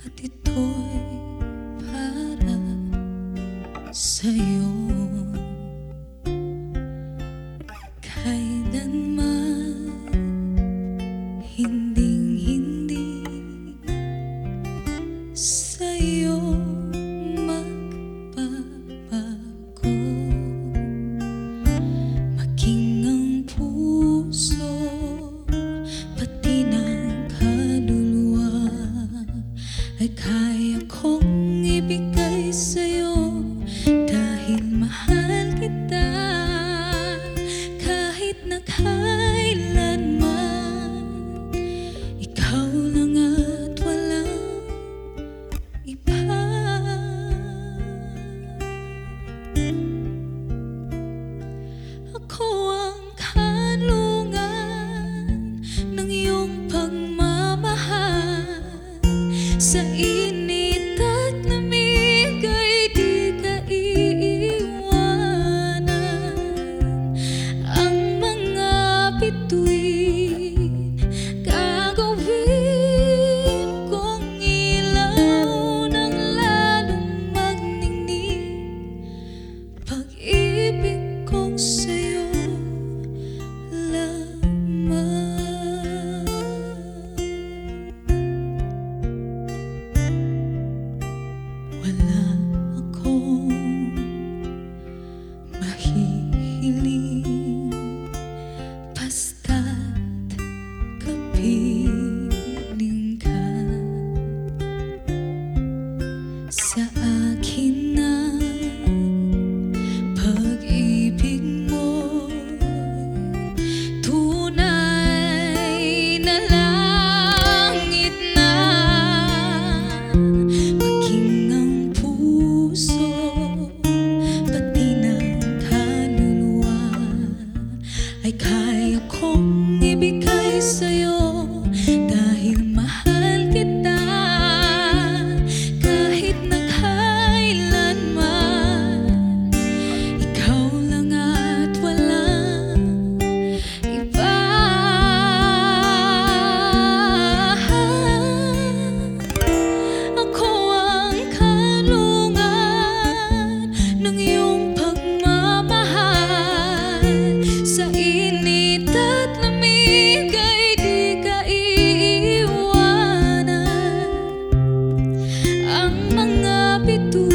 at ito'y para sa'yo. Kailanman hinding-hindi sa'yo magbabago, maging ang puso pati ng kaluluwa ay kaya kong ibigay sa'yo dahil mahal kita. Kahit na kailanman ikaw lang at walang iba. Ako ang kanlungan ng iyong pagmamahal. Sa init at lamig ay di ka iiwanan. Ang mga bituin gagawin kong ilaw ng lalong magningning. Pag-ibig kong sa'yo lamang. Wala akong mahihiling basta't kapiling ka. Sa akin ang pag-ibig mo'y tunay na langit na. Maging ang puso pati ng kaluluwa ay kaya kong ibigay sa'yo dahil mahal kita. Kahit na kailanman ikaw lang at walang iba. Ako ang kanlungan ng iyong pagmamahal. Sa init at lamig ay di ka iiwanan. Ang mga bituin